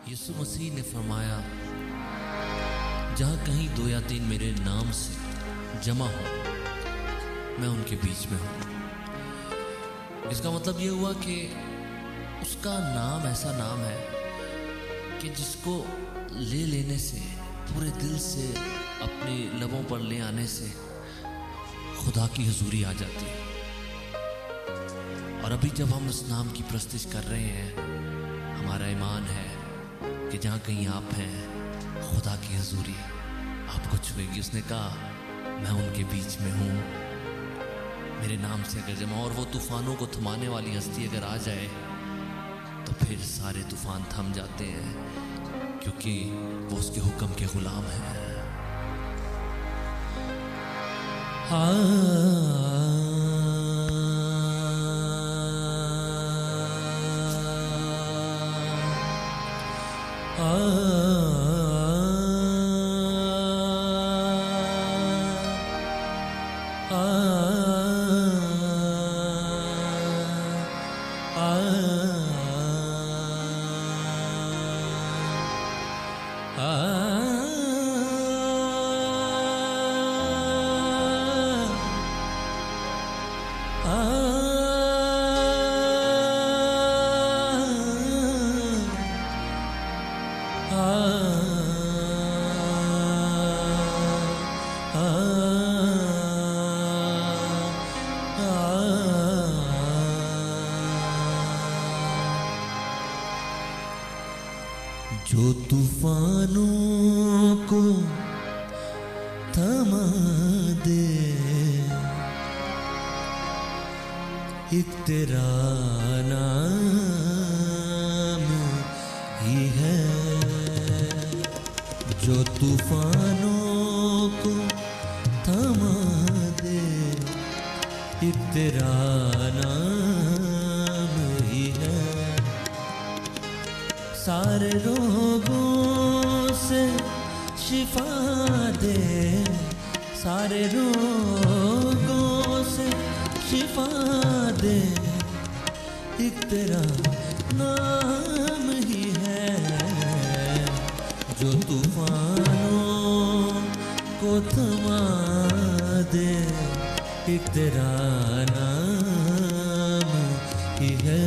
यीशु मसीह ने फरमाया, जहाँ कहीं दो या तीन मेरे नाम से जमा हो, मैं उनके बीच में हूँ। इसका मतलब ये हुआ कि उसका नाम ऐसा नाम है कि जिसको ले लेने से, पूरे दिल से अपने लबों पर ले आने से खुदा की हुजूरी आ जाती है। और अभी जब हम उस नाम की प्रस्तिश कर रहे हैं, हमारा ईमान है कि जहाँ कहीं आप हैं, खुदा की हुजूरी आपको छुएगी। उसने कहा, मैं उनके बीच में हूँ। मेरे नाम से अगर जमा, और वो तूफानों को थमाने वाली हस्ती अगर आ जाए तो फिर सारे तूफान थम जाते हैं, क्योंकि वो उसके हुक्म के गुलाम हैं। जो तूफानों को थमा दे, एक तेरा नाम ही है। जो तूफानों को थमा दे, एक तेरा नाम ही है। सारे रोगों से शिफा दे, सारे रोगों से शिफा दे, एक तेरा नाम ही है। जो तूफानों को थमा दे, एक तेरा नाम ही है।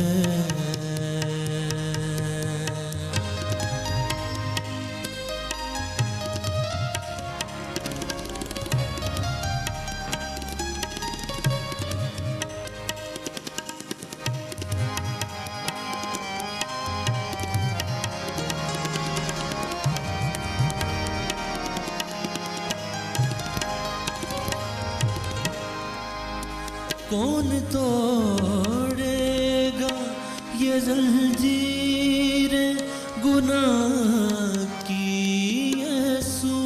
कौन तोड़ेगा ये जंजीर गुनाह की यीशु?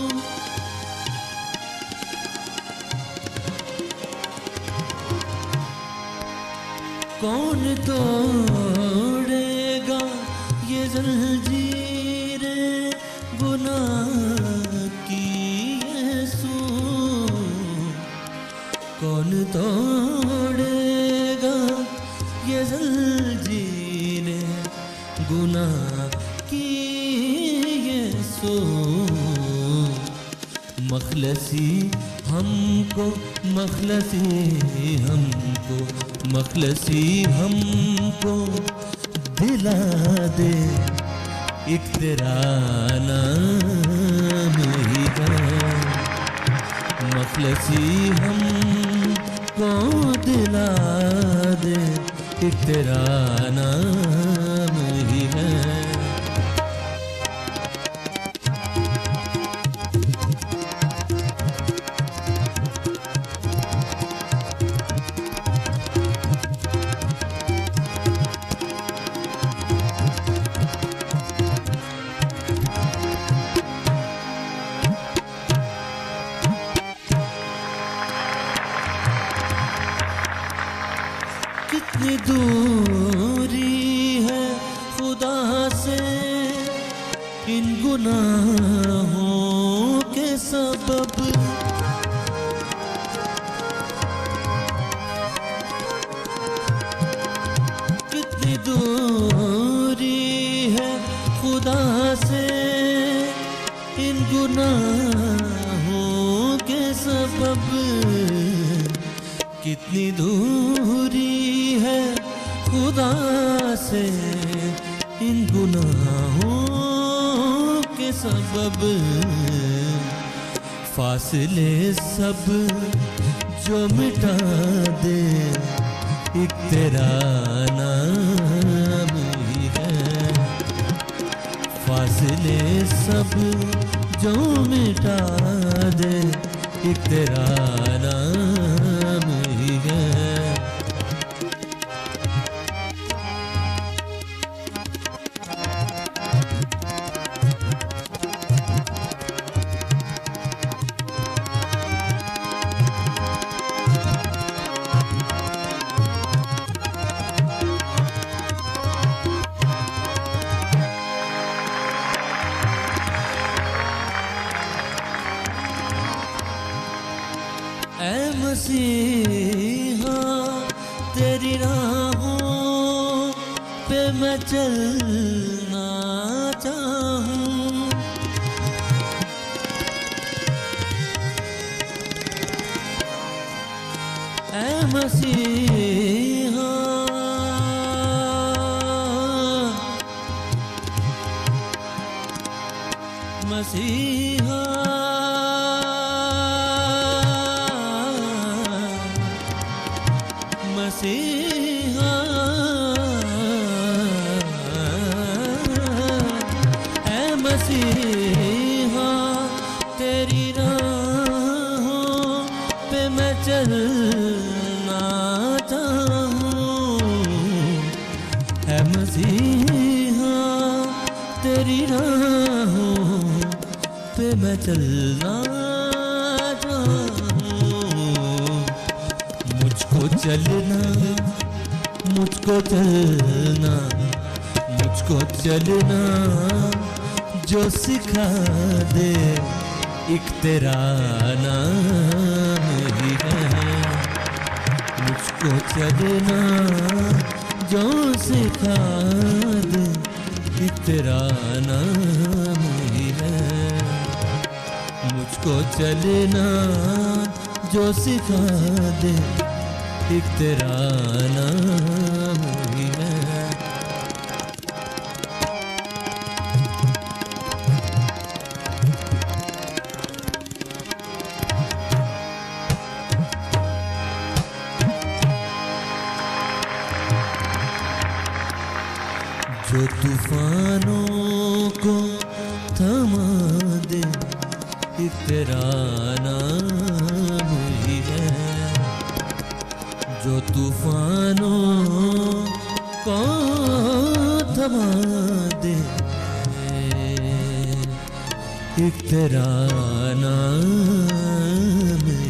कौन तोड़ेगा ये जंजीर गुनाह की यीशु? कौन तोड़ेगा ये जंजीर गुनाह की यीशु? मखलसी हमको, मखलसी हमको, मखलसी हमको दिला दे, एक तेरा नाम ही है। मखलसी हमको दिला दे, एक तेरा नाम ही है। कितनी दूरी है खुदा से इन गुनाहों के सबब। कितनी दूरी है खुदा से इन गुनाहों के सबब कितनी दूरी है खुदा से इन गुनाहों के सबब फासले सब जो मिटा दे एक तेरा नाम ही है। फासले सब जो मिटा दे एक तेरा नाम ही है। ऐ मसीहा तेरी राहों पे मैं चलना चाहूं। ऐ मसीहा मसीहा मसीहा ऐ मसीहा तेरी राहों पे मैं चलना चाहूं। ऐ मसीहा तेरी राहों पे मैं चलना मुझको चलना मुझको चलना मुझको चलना जो सिखा दे एक तेरा नाम ही है। मुझको चलना जो सिखा दे एक तेरा नाम ही है। मुझको चलना जो सिखा दे एक तेरा नाम ही है। जो तूफानों को थमा दे एक तेरा नाम ही है। जो तूफानों को थमा दे एक तेरा नाम